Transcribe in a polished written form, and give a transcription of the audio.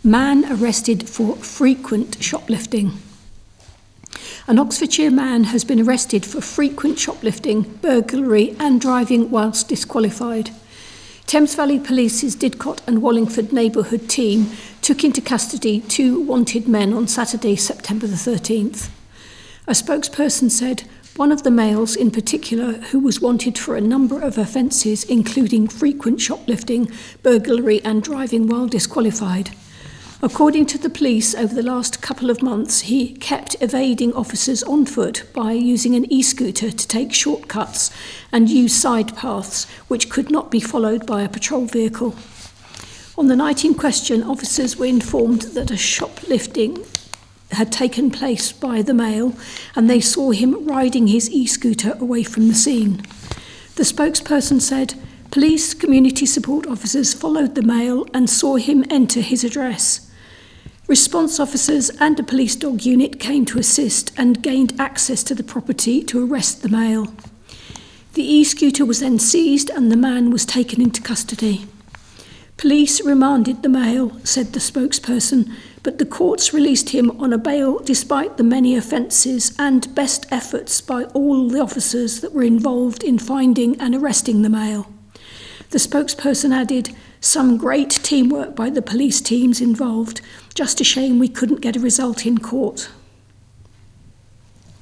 Man arrested for frequent shoplifting. An Oxfordshire man has been arrested for frequent shoplifting, burglary and driving whilst disqualified. Thames Valley Police's Didcot and Wallingford neighbourhood team took into custody 2 wanted men on Saturday, September the 13th. A spokesperson said one of the males in particular, who was wanted for a number of offences including frequent shoplifting, burglary and driving while disqualified. According to the police, over the last couple of months, he kept evading officers on foot by using an e-scooter to take shortcuts and use side paths which could not be followed by a patrol vehicle. On the night in question, officers were informed that a shoplifting had taken place by the male and they saw him riding his e-scooter away from the scene. The spokesperson said, police community support officers followed the male and saw him enter his address. Response officers and a police dog unit came to assist and gained access to the property to arrest the male. The e-scooter was then seized and the man was taken into custody. Police remanded the male, said the spokesperson, but the courts released him on a bail despite the many offences and best efforts by all the officers that were involved in finding and arresting the male. The spokesperson added, some great teamwork by the police teams involved. Just a shame we couldn't get a result in court.